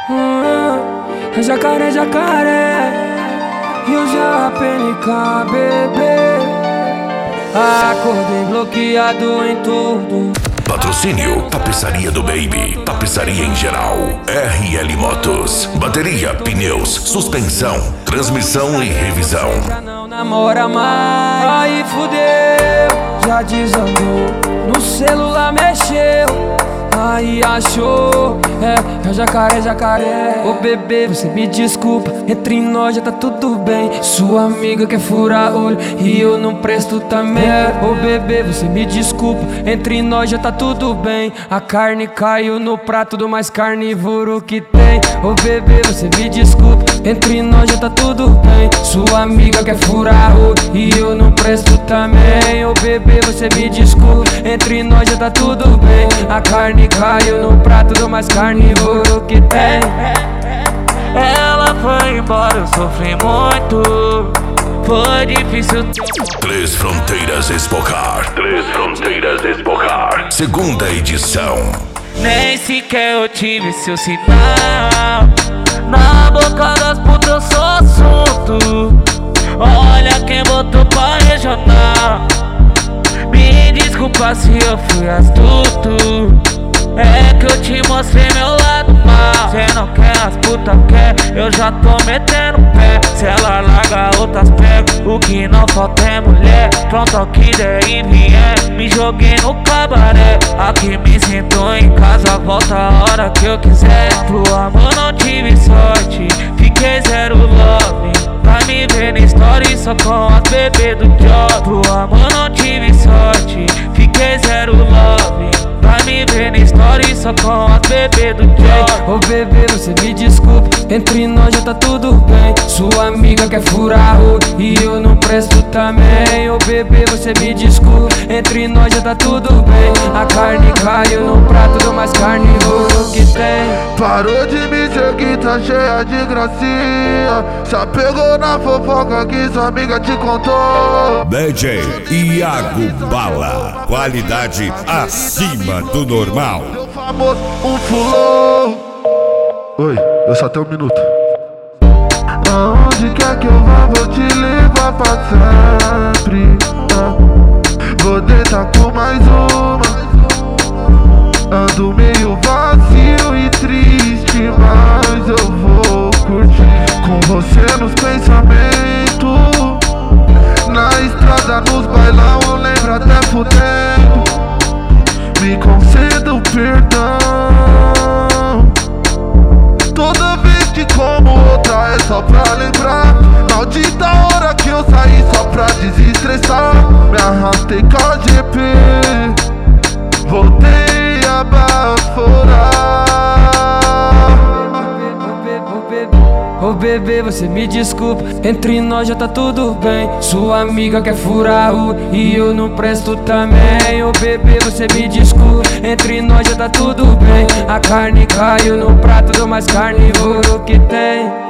Jacaré, jacaré, Rio PNK, bebê. Acordei bloqueado em tudo. Patrocínio Tapeçaria do Baby, tapeçaria em geral, RL Motos, bateria, pneus, suspensão, transmissão e revisão. Já não namora mais, aí fudeu, já desandou, no celular mexeu, aí achou, é jacaré, jacaré. Ô bebê, você me desculpa, entre nós já tá tudo bem. Sua amiga quer furar olho e eu não presto também. Ô bebê, você me desculpa, entre nós já tá tudo bem. A carne caiu no prato do mais carnívoro que tem. Ô bebê, você me desculpa, entre nós já tá tudo bem. Sua amiga quer furar olho e eu não presto também. Ô bebê, você me desculpa, entre nós já tá tudo bem. A carne caiu no prato do mais carnívoro que tem. Ela foi embora, eu sofri muito. Foi difícil. Três Fronteiras Espocar, Três Fronteiras Espocar, segunda edição. Nem sequer eu tive seu sinal. Na boca das putas eu sou assunto. Olha quem botou pra regional. Me desculpa se eu fui astuto. É que eu te mostrei meu lado mal. Cê não quer, as putas quer, eu já tô metendo pé. Se ela larga, outras pego. O que não falta é mulher. Pronto ao que der e vier. Me joguei no cabaré. Aqui me sinto em casa, volta a hora que eu quiser. Pro amor não tive sorte, fiquei zero love. Pra me ver na story só com as bebês do job. Pro amor não tive sorte, fiquei zero love. Pra me ver na story só com as bebês do job. Ô bebê, você me desculpa, entre nós já tá tudo bem. Sua amiga quer furar olho e eu não presto também. Ô bebê, você me desculpa, entre nós já tá tudo bem. A carne caiu no prato do mais carnívoro que tem. Parou de me seguir, tá cheia de gracinha. Já pegou na fofoca que sua amiga te contou. DJ Iago Bala, qualidade acima do normal. Meu famoso, um flow. Oi, eu só tenho um minuto. Aonde quer que eu vá, vou te levar pra sempre. Vou deitar com mais uma. Ando meio vazio e triste, mas eu vou curtir com você nos pensamentos. Na estrada, nos bailão, eu lembro até fudendo. Me conceda o perdão. Toda vez que como outra é só pra lembrar. Maldita hora que eu saí só pra desestressar. Me arrastei com a GP, voltei a baforar. Ô bebê, você me desculpa, entre nós já tá tudo bem. Sua amiga quer furar olho e eu não presto também. Ô bebê, você me desculpa, entre nós já tá tudo bem. A carne caiu no prato do mais carnívoro que tem.